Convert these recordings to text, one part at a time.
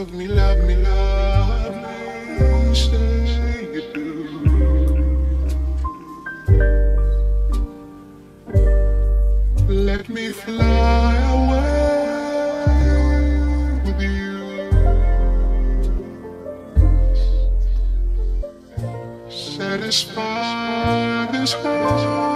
love me, love me, say you do. Let me fly away with you. Satisfy this heart.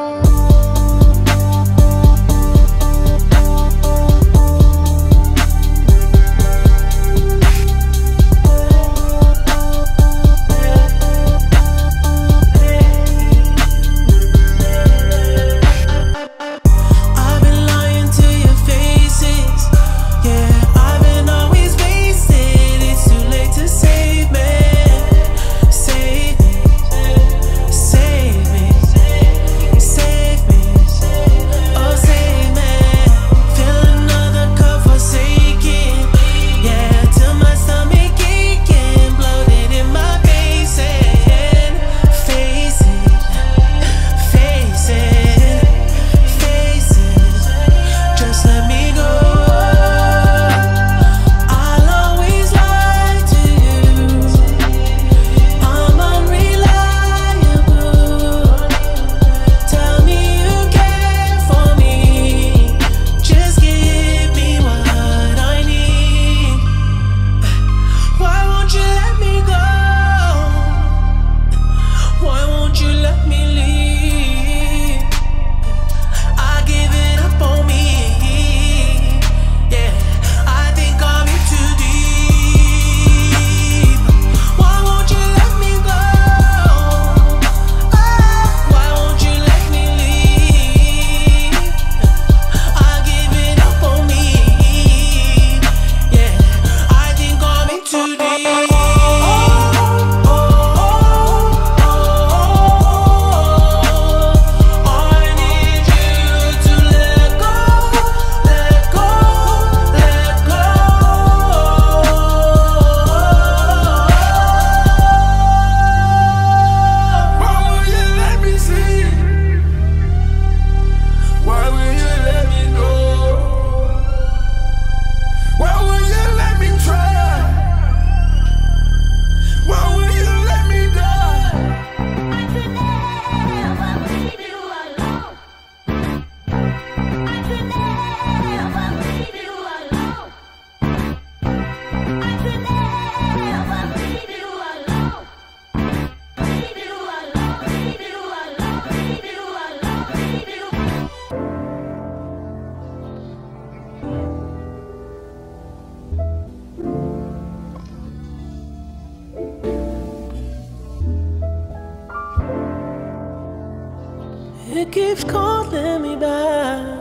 It keeps calling me back.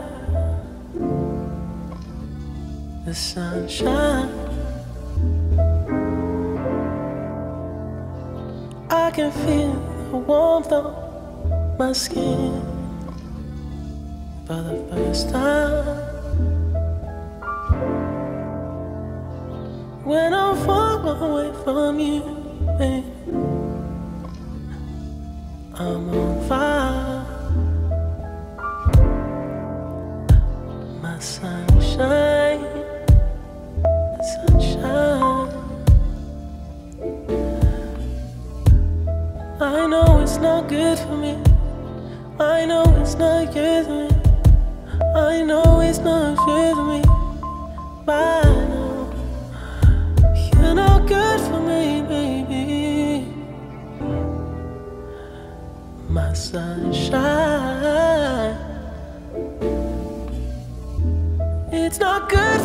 The sunshine, I can feel the warmth on my skin for the first time. When I'm far away from you, babe, I'm on fire. My sunshine, sunshine. I know it's not good for me. I know it's not good for me. I know it's not good for me. But I know you're not good for me, baby. My sunshine. It's not good.